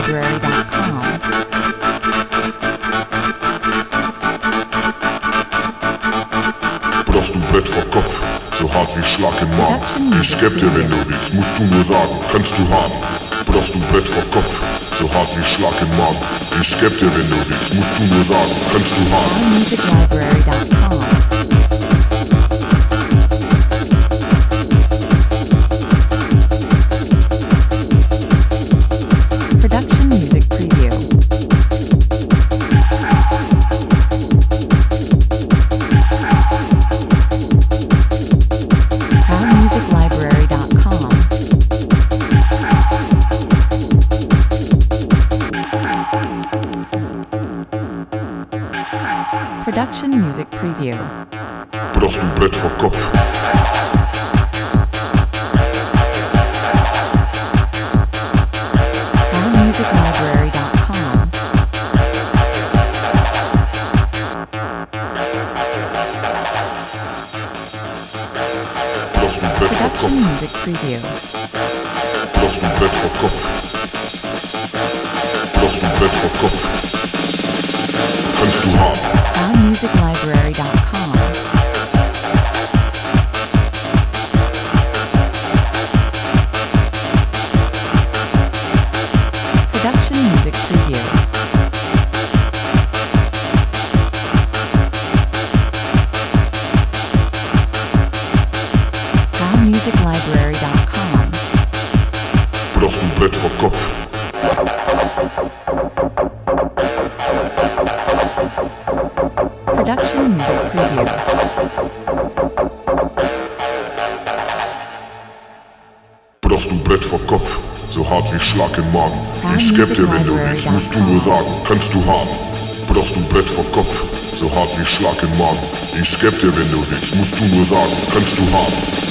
musiclibrary.com. Brauchst du Brett vor Kopf, so hart wie Schlag im Magen. Ich geb dir, wenn du willst, musst du nur sagen, kannst du haben. Brauchst du Brett vor Kopf, so hart wie Schlag im Magen. Ich geb dir, wenn du willst, musst du nur sagen, kannst du haben. musiclibrary.com. Production music preview. musiclibrary.com. Production music preview. Brauchst du Brett vor Kopf. musiclibrary.com. Brauchst du Brett vor Production Kopf. music preview. Brauchst du Brett vor Kopf. Brauchst du Brett vor Kopf. Kannst du haben. musiclibrary.com. Production music preview. musiclibrary.com. Brauchst du Brett vor Kopf. Production music preview. Brauchst du Brett vor Kopf, so hart wie Schlag im Magen. Ich geb dir, wenn du willst, musst du nur sagen, kannst du haben. Brauchst du Brett vor Kopf, so hart wie Schlag im Magen. Ich geb dir, wenn du willst, musst du nur sagen, kannst du haben.